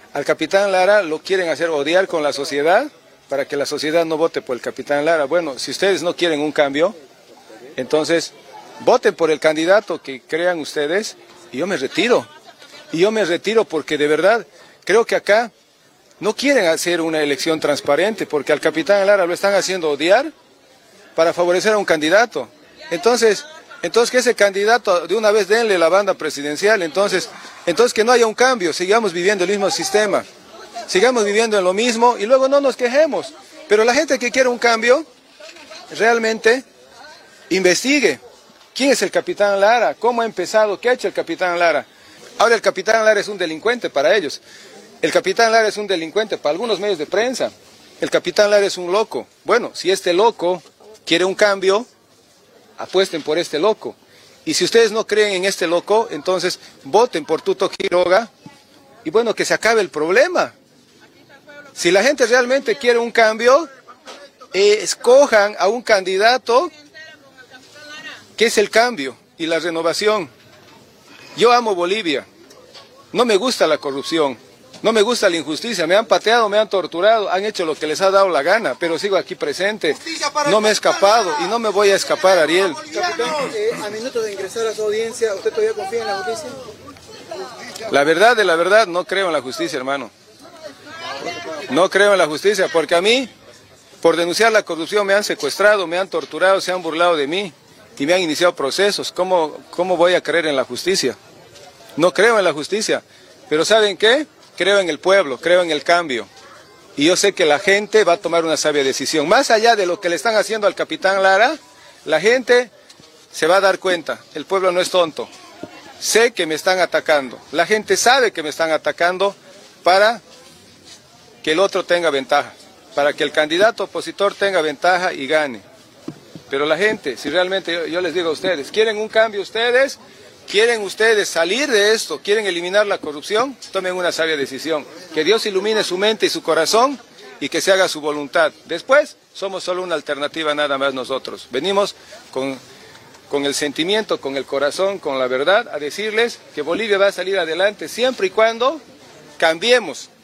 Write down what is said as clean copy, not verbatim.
Al capitán Lara lo quieren hacer odiar con la sociedad para que la sociedad no vote por el capitán Lara. Bueno, si ustedes no quieren un cambio, entonces voten por el candidato que crean ustedes y yo me retiro. Y yo me retiro porque de verdad creo que acá no quieren hacer una elección transparente porque al capitán Lara lo están haciendo odiar para favorecer a un candidato. Entonces que ese candidato de una vez denle la banda presidencial, entonces que no haya un cambio, sigamos viviendo el mismo sistema, sigamos viviendo en lo mismo y luego no nos quejemos. Pero la gente que quiere un cambio, realmente investigue. ¿Quién es el capitán Lara? ¿Cómo ha empezado? ¿Qué ha hecho el capitán Lara? Ahora el capitán Lara es un delincuente para ellos. El capitán Lara es un delincuente para algunos medios de prensa. El capitán Lara es un loco. Bueno, si este loco quiere un cambio, apuesten por este loco. Y si ustedes no creen en este loco, entonces voten por Tuto Quiroga y bueno, que se acabe el problema. Si la gente realmente quiere un cambio, escojan a un candidato que es el cambio y la renovación. Yo amo Bolivia, no me gusta la corrupción, no me gusta la injusticia, me han pateado, me han torturado, han hecho lo que les ha dado la gana, pero sigo aquí presente, no me he escapado y no me voy a escapar, Ariel. Capitán, a minutos de ingresar a su audiencia, ¿usted todavía confía en la justicia? La verdad, no creo en la justicia, hermano. No creo en la justicia, porque a mí, por denunciar la corrupción, me han secuestrado, me han torturado, se han burlado de mí y me han iniciado procesos. ¿Cómo voy a creer en la justicia? No creo en la justicia, pero ¿saben qué? Creo en el pueblo, creo en el cambio. Y yo sé que la gente va a tomar una sabia decisión. Más allá de lo que le están haciendo al capitán Lara, la gente se va a dar cuenta. El pueblo no es tonto. Sé que me están atacando. La gente sabe que me están atacando para que el otro tenga ventaja, para que el candidato opositor tenga ventaja y gane. Pero la gente, si realmente yo les digo a ustedes, ¿quieren un cambio ustedes? ¿Quieren ustedes salir de esto? ¿Quieren eliminar la corrupción? Tomen una sabia decisión. Que Dios ilumine su mente y su corazón y que se haga su voluntad. Después, somos solo una alternativa nada más nosotros. Venimos con el sentimiento, con el corazón, con la verdad, a decirles que Bolivia va a salir adelante siempre y cuando cambiemos.